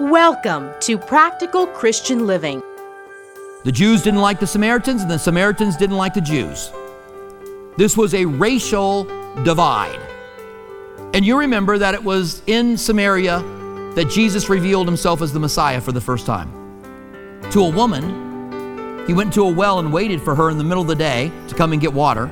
Welcome to Practical Christian Living. The Jews didn't like the Samaritans, and the Samaritans didn't like the Jews. This was a racial divide. And you remember that it was in Samaria that Jesus revealed himself as the Messiah for the first time. To a woman, he went to a well and waited for her in the middle of the day to come and get water.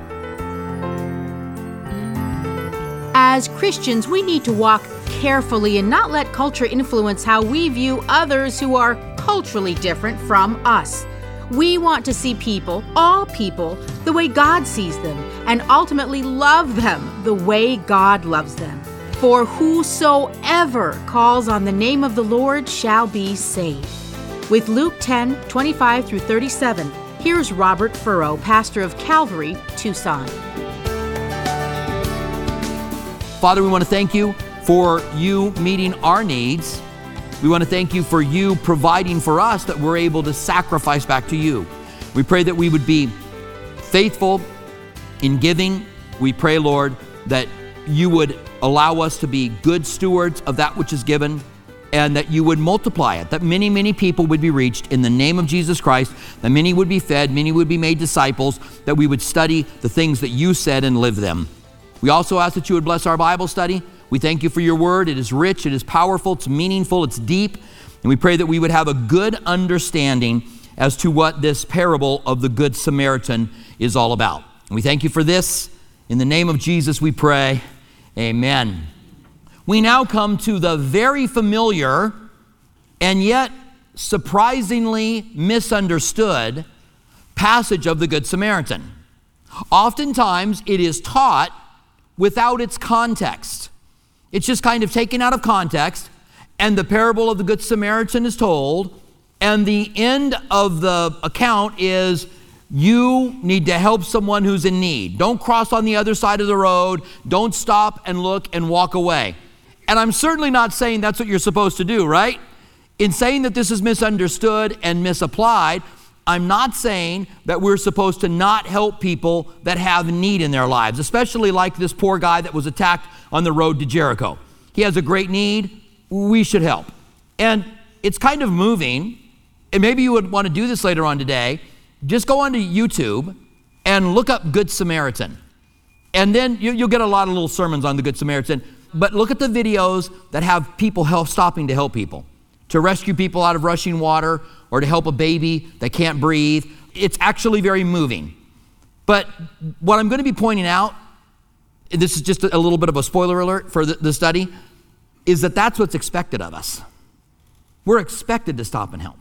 As Christians, we need to walk carefully and not let culture influence how we view others who are culturally different from us. We want to see people, all people, the way God sees them, and ultimately love them the way God loves them. For whosoever calls on the name of the Lord shall be saved. With Luke 10:25 through 37, here's Robert Furrow, pastor of Calvary, Tucson. Father, we want to thank you for you meeting our needs. We want to thank you for you providing for us that we're able to sacrifice back to you. We pray that we would be faithful in giving. We pray, Lord, that you would allow us to be good stewards of that which is given, and that you would multiply it, that many, many people would be reached in the name of Jesus Christ, that many would be fed, many would be made disciples, that we would study the things that you said and live them. We also ask that you would bless our Bible study. We thank you for your word. It is rich, it is powerful, it's meaningful, it's deep. And we pray that we would have a good understanding as to what this parable of the Good Samaritan is all about. And we thank you for this. In the name of Jesus we pray, amen. We now come to the very familiar and yet surprisingly misunderstood passage of the Good Samaritan. Oftentimes it is taught without its context. It's just kind of taken out of context, and the parable of the Good Samaritan is told, and the end of the account is you need to help someone who's in need. Don't cross on the other side of the road. Don't stop and look and walk away. And I'm certainly not saying that's what you're supposed to do, right? In saying that this is misunderstood and misapplied, I'm not saying that we're supposed to not help people that have need in their lives, especially like this poor guy that was attacked on the road to Jericho. He has a great need. We should help. And it's kind of moving, and maybe you would want to do this later on today. Just go onto YouTube and look up Good Samaritan. And then you'll get a lot of little sermons on the Good Samaritan. But look at the videos that have people stopping to help people, to rescue people out of rushing water, or to help a baby that can't breathe. It's actually very moving. But what I'm going to be pointing out, and this is just a little bit of a spoiler alert for the study, is that that's what's expected of us. We're expected to stop and help.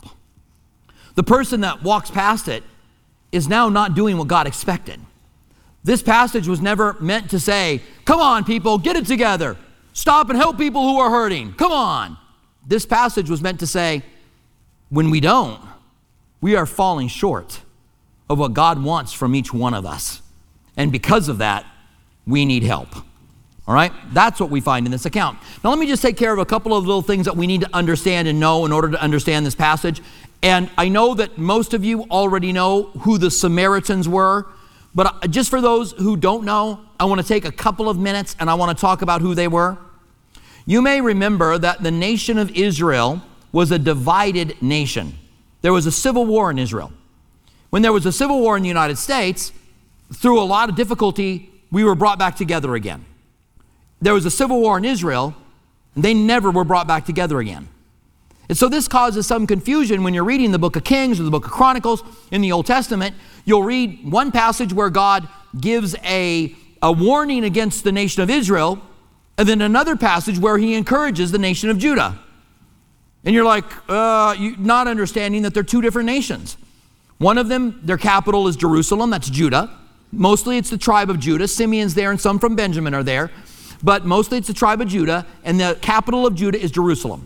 The person that walks past it is now not doing what God expected. This passage was never meant to say, come on people, get it together. Stop and help people who are hurting. Come on. This passage was meant to say, when we don't, we are falling short of what God wants from each one of us. And because of that, we need help. All right? That's what we find in this account. Now let me just take care of a couple of little things that we need to understand and know in order to understand this passage. And I know that most of you already know who the Samaritans were, but just for those who don't know, I want to take a couple of minutes and I want to talk about who they were. You may remember that the nation of Israel was a divided nation. There was a civil war in Israel. When there was a civil war in the United States, through a lot of difficulty, we were brought back together again. There was a civil war in Israel, and they never were brought back together again. And so this causes some confusion when you're reading the book of Kings or the book of Chronicles in the Old Testament. You'll read one passage where God gives a warning against the nation of Israel, and then another passage where he encourages the nation of Judah. And you're like, you're not understanding that they're two different nations. One of them, their capital is Jerusalem, that's Judah. Mostly it's the tribe of Judah. Simeon's there and some from Benjamin are there. But mostly it's the tribe of Judah, and the capital of Judah is Jerusalem.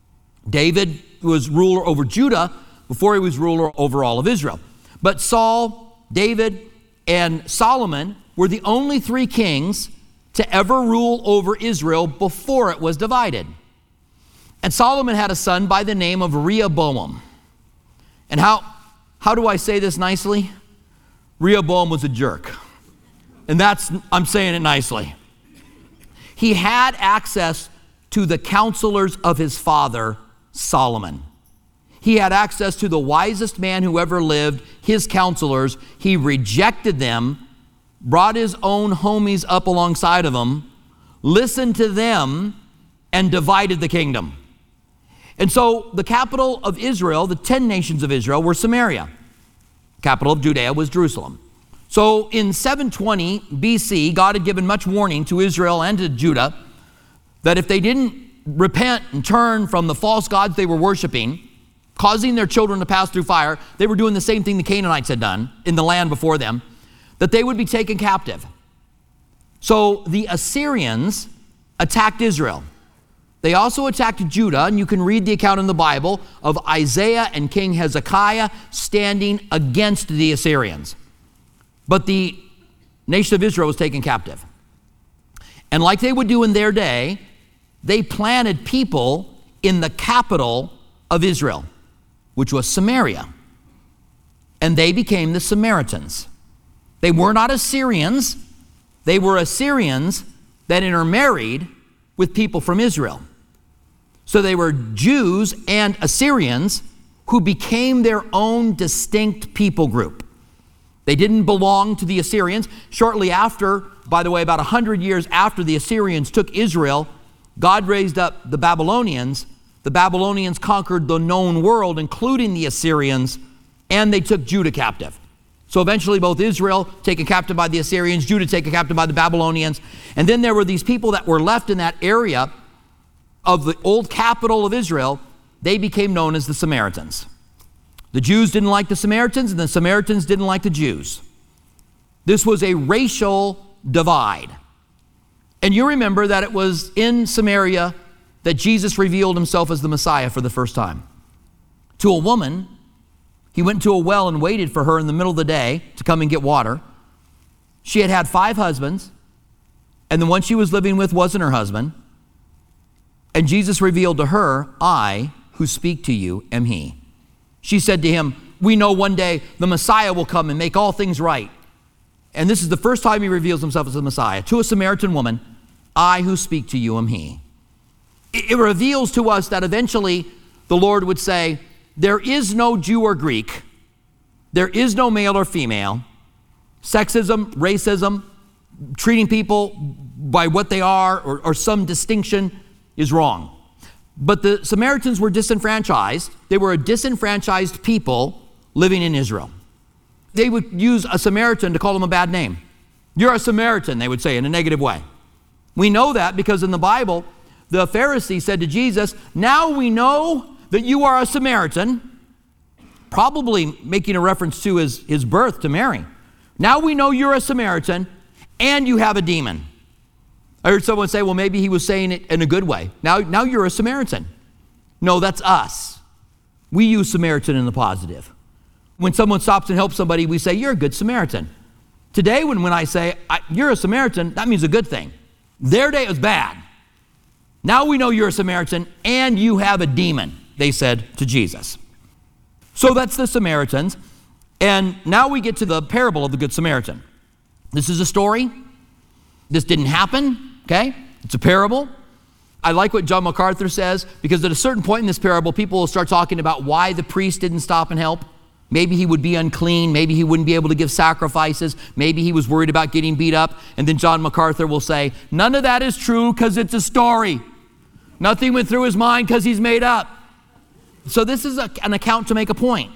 David was ruler over Judah before he was ruler over all of Israel. But Saul, David, and Solomon were the only three kings to ever rule over Israel before it was divided. And Solomon had a son by the name of Rehoboam. And how do I say this nicely? Rehoboam was a jerk. And I'm saying it nicely. He had access to the counselors of his father, Solomon. He had access to the wisest man who ever lived, his counselors. He rejected them, brought his own homies up alongside of him, listened to them, and divided the kingdom. And so the capital of Israel, the 10 nations of Israel, were Samaria. Capital of Judea was Jerusalem. So in 720 BC, God had given much warning to Israel and to Judah that if they didn't repent and turn from the false gods they were worshiping, causing their children to pass through fire, they were doing the same thing the Canaanites had done in the land before them, that they would be taken captive. So the Assyrians attacked Israel. They also attacked Judah, and you can read the account in the Bible of Isaiah and King Hezekiah standing against the Assyrians. But the nation of Israel was taken captive. And like they would do in their day, they planted people in the capital of Israel, which was Samaria. And they became the Samaritans. They were not Assyrians. They were Assyrians that intermarried with people from Israel. So they were Jews and Assyrians who became their own distinct people group. They didn't belong to the Assyrians. Shortly after, by the way, about 100 years after the Assyrians took Israel, God raised up the Babylonians. The Babylonians conquered the known world, including the Assyrians, and they took Judah captive. So eventually both Israel taken captive by the Assyrians, Judah taken captive by the Babylonians. And then there were these people that were left in that area of the old capital of Israel. They became known as the Samaritans. The Jews didn't like the Samaritans, and the Samaritans didn't like the Jews. This was a racial divide. And you remember that it was in Samaria that Jesus revealed himself as the Messiah for the first time. To a woman, he went to a well and waited for her in the middle of the day to come and get water. She had had 5 husbands, and the one she was living with wasn't her husband. And Jesus revealed to her, "I who speak to you am he." She said to him, "We know one day the Messiah will come and make all things right." And this is the first time he reveals himself as the Messiah. To a Samaritan woman, "I who speak to you am he." It reveals to us that eventually the Lord would say, there is no Jew or Greek. There is no male or female. Sexism, racism, treating people by what they are or some distinction is wrong. But the Samaritans were disenfranchised. They were a disenfranchised people living in Israel. They would use a Samaritan to call them a bad name. "You're a Samaritan," they would say in a negative way. We know that because in the Bible, the Pharisee said to Jesus, "Now we know that you are a Samaritan," probably making a reference to his birth to Mary. "Now we know you're a Samaritan and you have a demon." I heard someone say, well, maybe he was saying it in a good way. Now you're a Samaritan. No, that's us. We use Samaritan in the positive. When someone stops and helps somebody, we say, "You're a good Samaritan." Today, when I say, "You're a Samaritan," that means a good thing. Their day was bad. "Now we know you're a Samaritan and you have a demon," they said to Jesus. So that's the Samaritans. And now we get to the parable of the Good Samaritan. This is a story. This didn't happen, okay? It's a parable. I like what John MacArthur says, because at a certain point in this parable, people will start talking about why the priest didn't stop and help. Maybe he would be unclean. Maybe he wouldn't be able to give sacrifices. Maybe he was worried about getting beat up. And then John MacArthur will say, none of that is true because it's a story. Nothing went through his mind because he's made up. So this is an account to make a point.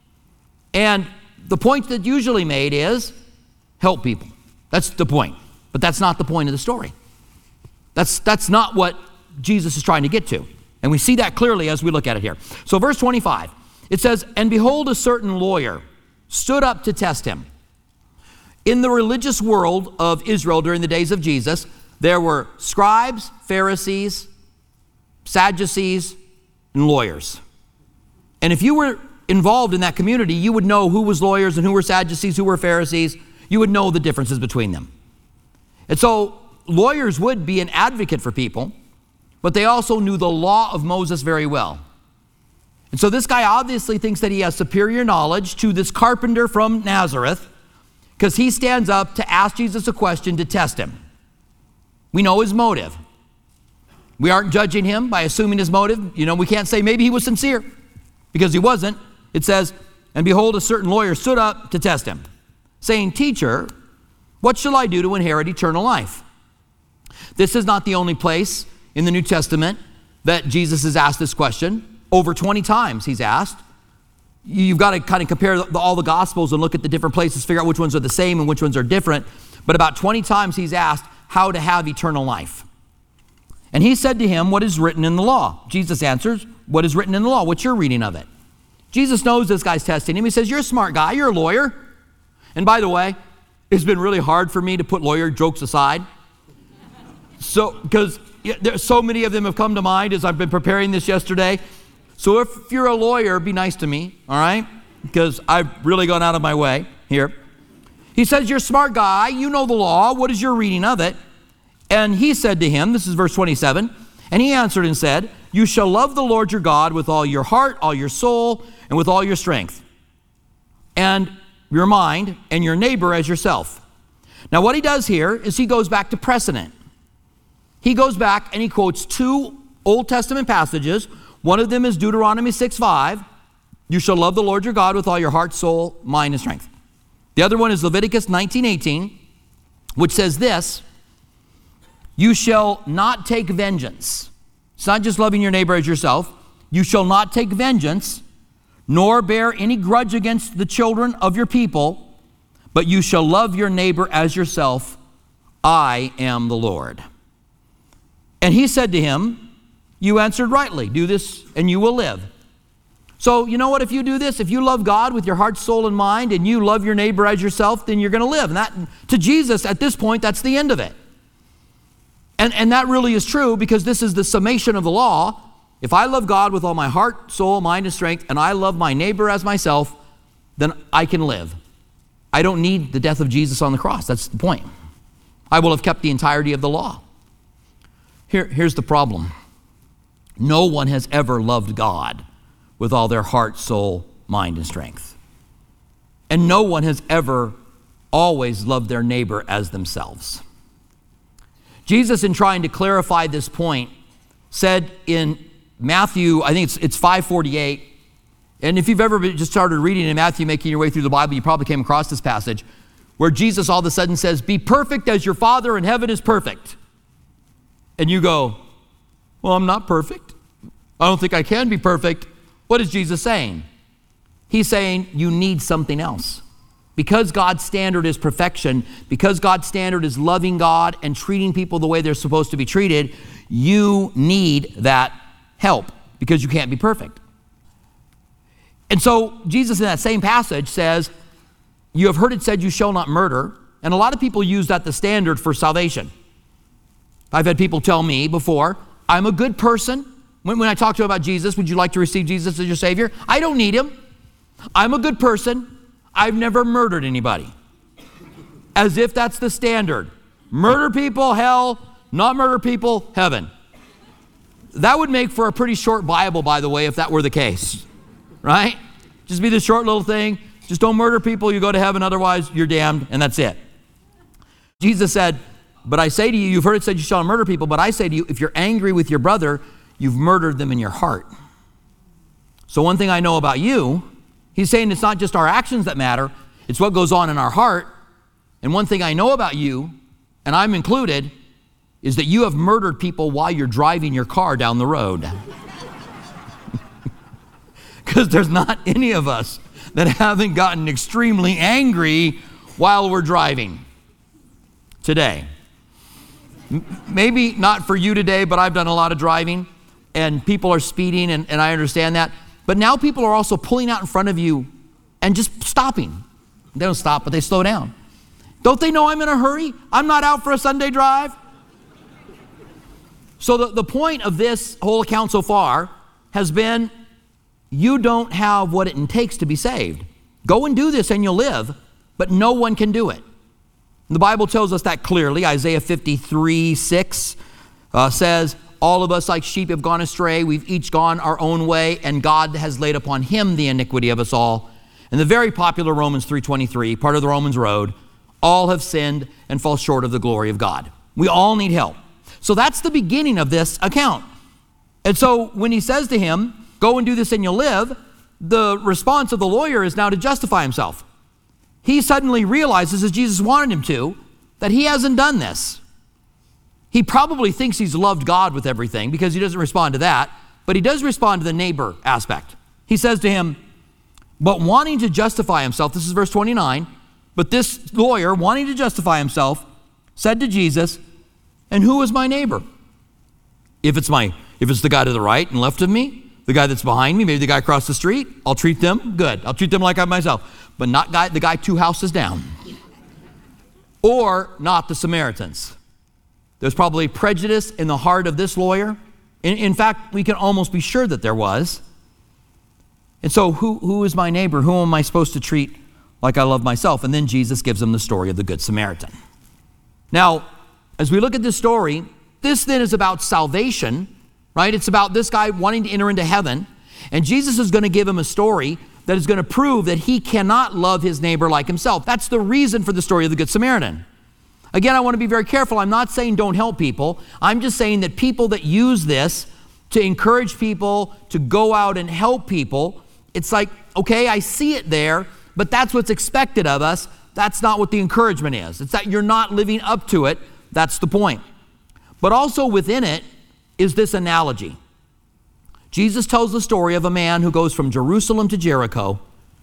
And the point that's usually made is help people. That's the point. But that's not the point of the story. That's not what Jesus is trying to get to. And we see that clearly as we look at it here. So verse 25, it says, "And behold, a certain lawyer stood up to test him." In the religious world of Israel during the days of Jesus, there were scribes, Pharisees, Sadducees, and lawyers. And if you were involved in that community, you would know who was lawyers and who were Sadducees, who were Pharisees. You would know the differences between them. And so lawyers would be an advocate for people, but they also knew the law of Moses very well. And so this guy obviously thinks that he has superior knowledge to this carpenter from Nazareth, because he stands up to ask Jesus a question to test him. We know his motive. We aren't judging him by assuming his motive. We can't say maybe he was sincere, because he wasn't. It says, and behold, a certain lawyer stood up to test him, saying, Teacher, what shall I do to inherit eternal life? This is not the only place in the New Testament that Jesus has asked this question. Over 20 times he's asked. You've got to kind of compare all the Gospels and look at the different places, figure out which ones are the same and which ones are different. But about 20 times he's asked how to have eternal life. And he said to him, what is written in the law? Jesus answers, what is written in the law? What's your reading of it? Jesus knows this guy's testing him. He says, you're a smart guy. You're a lawyer. And by the way, it's been really hard for me to put lawyer jokes aside. Because there's so many of them have come to mind as I've been preparing this yesterday. So if you're a lawyer, be nice to me, all right? Because I've really gone out of my way here. He says, you're a smart guy. You know the law. What is your reading of it? And he said to him, this is verse 27, and he answered and said, you shall love the Lord your God with all your heart, all your soul, and with all your strength, and your mind, and your neighbor as yourself. Now what he does here is he goes back to precedent. He goes back and he quotes two Old Testament passages. One of them is Deuteronomy 6:5. You shall love the Lord your God with all your heart, soul, mind, and strength. The other one is Leviticus 19:18, which says this, you shall not take vengeance. It's not just loving your neighbor as yourself. You shall not take vengeance, nor bear any grudge against the children of your people, but you shall love your neighbor as yourself. I am the Lord. And he said to him, you answered rightly. Do this and you will live. So you know what? If you do this, if you love God with your heart, soul, and mind, and you love your neighbor as yourself, then you're going to live. And that, to Jesus, at this point, that's the end of it. And that really is true, because this is the summation of the law. If I love God with all my heart, soul, mind, and strength, and I love my neighbor as myself, then I can live. I don't need the death of Jesus on the cross. That's the point. I will have kept the entirety of the law. Here's the problem. No one has ever loved God with all their heart, soul, mind, and strength. And no one has ever always loved their neighbor as themselves. Jesus, in trying to clarify this point, said in Matthew, I think it's 5:48, and if you've ever just started reading in Matthew, making your way through the Bible, you probably came across this passage where Jesus all of a sudden says, be perfect as your Father in heaven is perfect. And you go, well, I'm not perfect. I don't think I can be perfect. What is Jesus saying? He's saying you need something else. Because God's standard is perfection, because God's standard is loving God and treating people the way they're supposed to be treated, you need that help, because you can't be perfect. And so Jesus in that same passage says, you have heard it said you shall not murder. And a lot of people use that the standard for salvation. I've had people tell me before, I'm a good person. When I talk to them about Jesus, would you like to receive Jesus as your Savior? I don't need him. I'm a good person. I've never murdered anybody. As if that's the standard. Murder people, hell. Not murder people, heaven. That would make for a pretty short Bible, by the way, if that were the case. Right? Just be this short little thing. Just don't murder people, you go to heaven, otherwise you're damned, and that's it. Jesus said, but I say to you, you've heard it said you shall not murder people, but I say to you, if you're angry with your brother, you've murdered them in your heart. So one thing I know about you, he's saying it's not just our actions that matter, it's what goes on in our heart. And one thing I know about you, and I'm included, is that you have murdered people while you're driving your car down the road. Because there's not any of us that haven't gotten extremely angry while we're driving today. Maybe not for you today, but I've done a lot of driving, and people are speeding, and I understand that. But now people are also pulling out in front of you and just stopping. They don't stop, but they slow down. Don't they know I'm in a hurry? I'm not out for a Sunday drive. So the point of this whole account so far has been, you don't have what it takes to be saved. Go and do this and you'll live, but no one can do it. The Bible tells us that clearly. Isaiah 53:6 says, all of us like sheep have gone astray. We've each gone our own way, and God has laid upon him the iniquity of us all. And the very popular Romans 3:23, part of the Romans road, all have sinned and fall short of the glory of God. We all need help. So that's the beginning of this account. And so when he says to him, go and do this and you'll live, the response of the lawyer is now to justify himself. He suddenly realizes, as Jesus wanted him to, that he hasn't done this. He probably thinks he's loved God with everything because he doesn't respond to that, but he does respond to the neighbor aspect. He says to him, but wanting to justify himself, this is verse 29, but this lawyer, wanting to justify himself, said to Jesus, and who is my neighbor? If it's the guy to the right and left of me, the guy that's behind me, maybe the guy across the street, I'll treat them good. I'll treat them like I myself, but not the guy 2 houses down. Or not the Samaritans. There's probably prejudice in the heart of this lawyer. In fact, we can almost be sure that there was. And so who is my neighbor? Who am I supposed to treat like I love myself? And then Jesus gives them the story of the Good Samaritan. Now, as we look at this story, this then is about salvation, right? It's about this guy wanting to enter into heaven. And Jesus is going to give him a story that is going to prove that he cannot love his neighbor like himself. That's the reason for the story of the Good Samaritan. Again, I want to be very careful. I'm not saying don't help people. I'm just saying that people that use this to encourage people to go out and help people, it's like, okay, I see it there, but that's what's expected of us. That's not what the encouragement is. It's that you're not living up to it. That's the point. But also within it is this analogy. Jesus tells the story of a man who goes from Jerusalem to Jericho.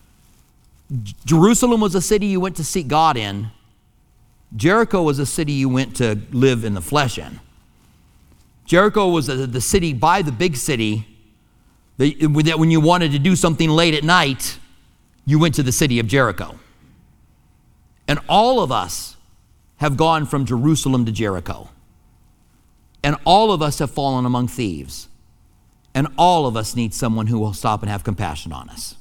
Jerusalem was a city you went to seek God in. Jericho was a city you went to live in the flesh in. Jericho was the city by the big city that when you wanted to do something late at night, you went to the city of Jericho. And all of us have gone from Jerusalem to Jericho. And all of us have fallen among thieves. And all of us need someone who will stop and have compassion on us.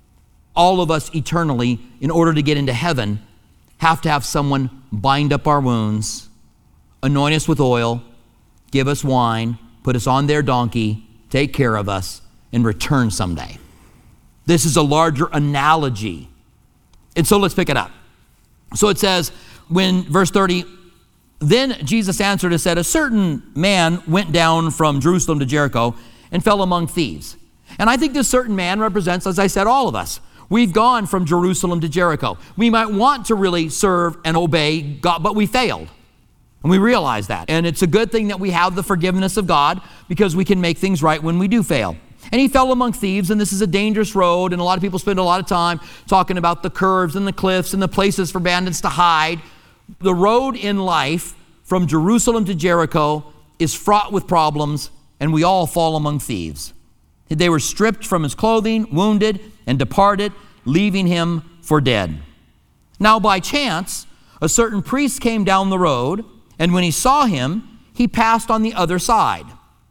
All of us eternally, in order to get into heaven, have to have someone bind up our wounds, anoint us with oil, give us wine, put us on their donkey, take care of us, and return someday. This is a larger analogy. And so let's pick it up. So it says, when verse 30, then Jesus answered and said, a certain man went down from Jerusalem to Jericho and fell among thieves. And I think this certain man represents, as I said, all of us. We've gone from Jerusalem to Jericho. We might want to really serve and obey God, but we failed. And we realize that. And it's a good thing that we have the forgiveness of God because we can make things right when we do fail. And he fell among thieves, and this is a dangerous road, and a lot of people spend a lot of time talking about the curves and the cliffs and the places for bandits to hide. The road in life from Jerusalem to Jericho is fraught with problems, and we all fall among thieves. They were stripped from his clothing, wounded, and departed, leaving him for dead. Now by chance, a certain priest came down the road, and when he saw him, he passed on the other side.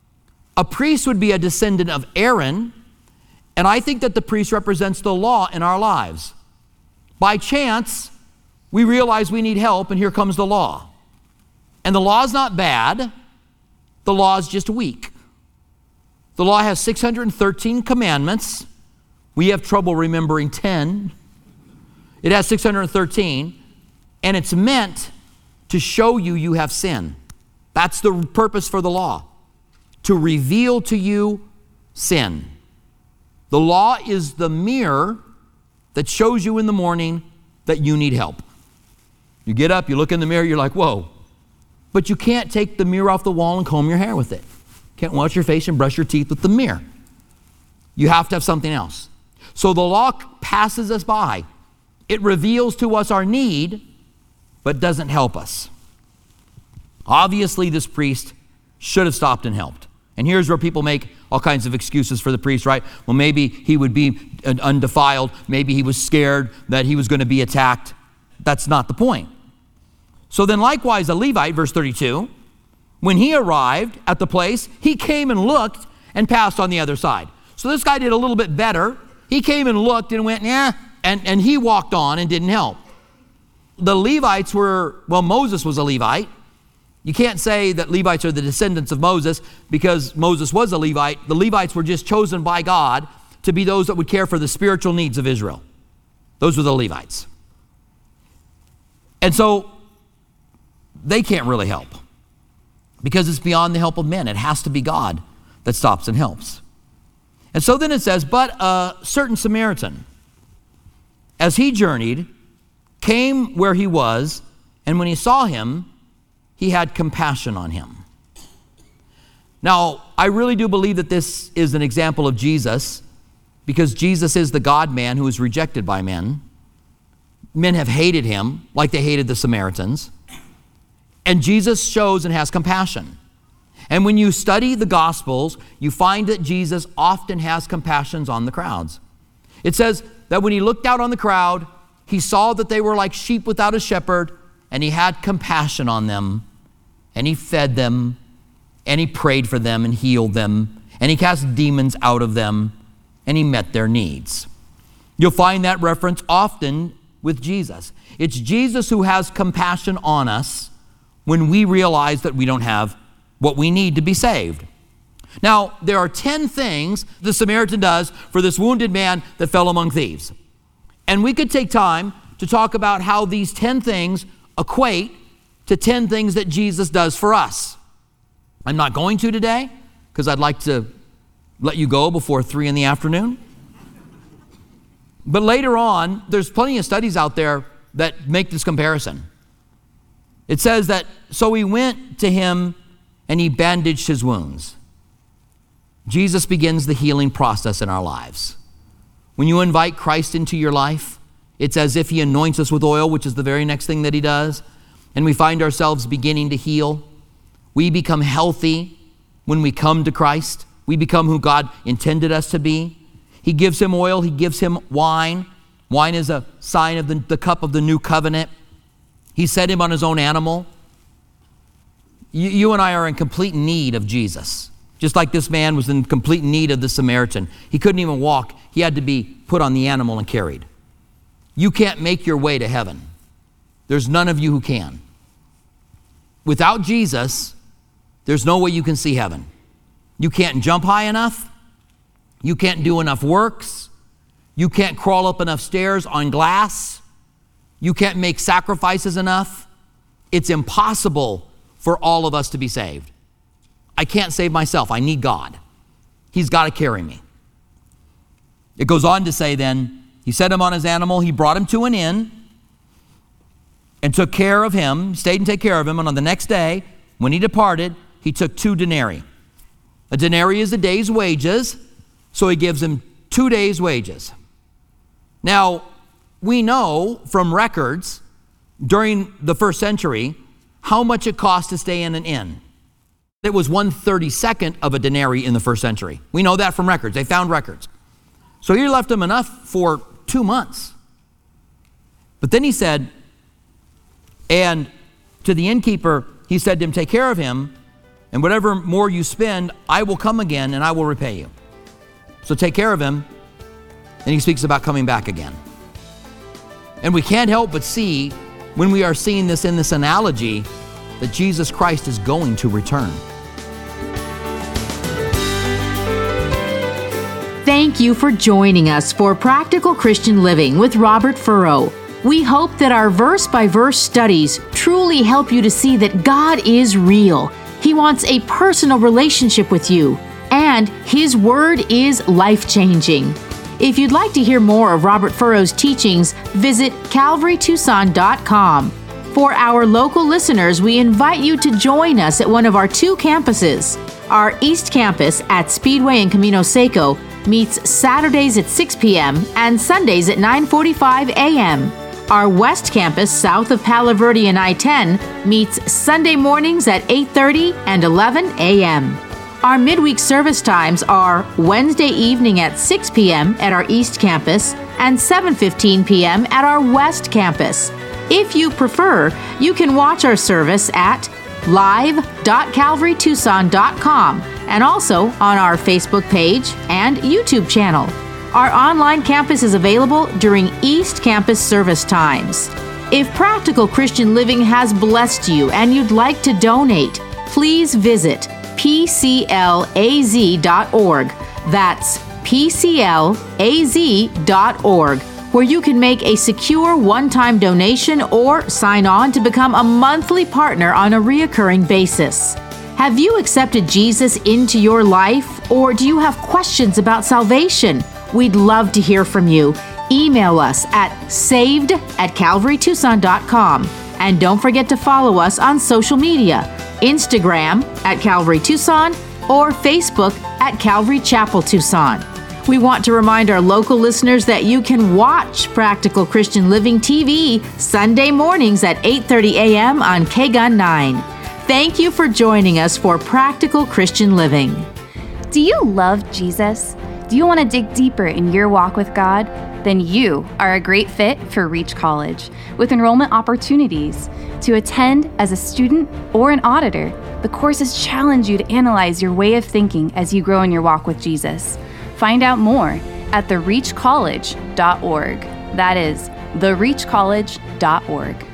A priest would be a descendant of Aaron, and I think that the priest represents the law in our lives. By chance, we realize we need help, and here comes the law. And the law is not bad. The law is just weak. The law has 613 commandments. We have trouble remembering 10. It has 613, and it's meant to show you have sin. That's the purpose for the law, to reveal to you sin. The law is the mirror that shows you in the morning that you need help. You get up, you look in the mirror, you're like, whoa. But you can't take the mirror off the wall and comb your hair with it. Can't wash your face and brush your teeth with the mirror. You have to have something else. So the law passes us by. It reveals to us our need, but doesn't help us. Obviously, this priest should have stopped and helped. And here's where people make all kinds of excuses for the priest, right? Well, maybe he would be undefiled. Maybe he was scared that he was going to be attacked. That's not the point. So then likewise, a Levite, verse 32, when he arrived at the place, he came and looked and passed on the other side. So this guy did a little bit better. He came and looked and went, yeah, and he walked on and didn't help. The Levites Moses was a Levite. You can't say that Levites are the descendants of Moses because Moses was a Levite. The Levites were just chosen by God to be those that would care for the spiritual needs of Israel. Those were the Levites. And so they can't really help. because it's beyond the help of men. It has to be God that stops and helps. And so then it says, but a certain Samaritan, as he journeyed, came where he was, and when he saw him, he had compassion on him. Now, I really do believe that this is an example of Jesus, because Jesus is the God-man who is rejected by men. Men have hated him like they hated the Samaritans. And Jesus shows and has compassion. And when you study the Gospels, you find that Jesus often has compassion on the crowds. It says that when he looked out on the crowd, he saw that they were like sheep without a shepherd, and he had compassion on them, and he fed them, and he prayed for them and healed them, and he cast demons out of them, and he met their needs. You'll find that reference often with Jesus. It's Jesus who has compassion on us when we realize that we don't have what we need to be saved. Now, there are 10 things the Samaritan does for this wounded man that fell among thieves. And we could take time to talk about how these 10 things equate to 10 things that Jesus does for us. I'm not going to today, because I'd like to let you go before 3 in the afternoon. But later on, there's plenty of studies out there that make this comparison. It says that, so he went to him and he bandaged his wounds. Jesus begins the healing process in our lives. When you invite Christ into your life, it's as if he anoints us with oil, which is the very next thing that he does, and we find ourselves beginning to heal. We become healthy when we come to Christ. We become who God intended us to be. He gives him oil, he gives him wine. Wine is a sign of the cup of the new covenant. He set him on his own animal. You and I are in complete need of Jesus. Just like this man was in complete need of the Samaritan. He couldn't even walk. He had to be put on the animal and carried. You can't make your way to heaven. There's none of you who can. Without Jesus, there's no way you can see heaven. You can't jump high enough. You can't do enough works. You can't crawl up enough stairs on glass. You can't make sacrifices enough. It's impossible for all of us to be saved. I can't save myself. I need God. He's got to carry me. It goes on to say then, he set him on his animal. He brought him to an inn and took care of him, stayed and take care of him. And on the next day, when he departed, he took 2 denarii. A denarii is a day's wages, so he gives him 2 days' wages. Now, we know from records during the first century how much it cost to stay in an inn. It was 1/32 of a denarii in the first century. We know that from records. They found records. So he left him enough for 2 months. But then he said, and to the innkeeper, he said to him, take care of him, and whatever more you spend, I will come again and I will repay you. So take care of him. And he speaks about coming back again. And we can't help but see, when we are seeing this in this analogy, that Jesus Christ is going to return. Thank you for joining us for Practical Christian Living with Robert Furrow. We hope that our verse-by-verse studies truly help you to see that God is real. He wants a personal relationship with you, and His Word is life-changing. If you'd like to hear more of Robert Furrow's teachings, visit CalvaryTucson.com. For our local listeners, we invite you to join us at one of our 2 campuses. Our East Campus at Speedway and Camino Seco meets Saturdays at 6 p.m. and Sundays at 9:45 a.m. Our West Campus, south of Palo Verde and I-10, meets Sunday mornings at 8:30 and 11 a.m. Our midweek service times are Wednesday evening at 6 p.m. at our East Campus and 7:15 p.m. at our West Campus. If you prefer, you can watch our service at live.calvarytucson.com and also on our Facebook page and YouTube channel. Our online campus is available during East Campus service times. If Practical Christian Living has blessed you and you'd like to donate, please visit PCLAZ.org. That's PCLAZ.org, where you can make a secure one-time donation or sign on to become a monthly partner on a reoccurring basis. Have you accepted Jesus into your life, or do you have questions about salvation? We'd love to hear from you. Email us at saved@calvarytucson.com. And don't forget to follow us on social media, Instagram at Calvary Tucson or Facebook at Calvary Chapel Tucson. We want to remind our local listeners that you can watch Practical Christian Living TV Sunday mornings at 8:30 a.m. on KGUN 9. Thank you for joining us for Practical Christian Living. Do you love Jesus? Do you want to dig deeper in your walk with God? Then you are a great fit for Reach College, with enrollment opportunities. To attend as a student or an auditor, the courses challenge you to analyze your way of thinking as you grow in your walk with Jesus. Find out more at thereachcollege.org. That is, thereachcollege.org.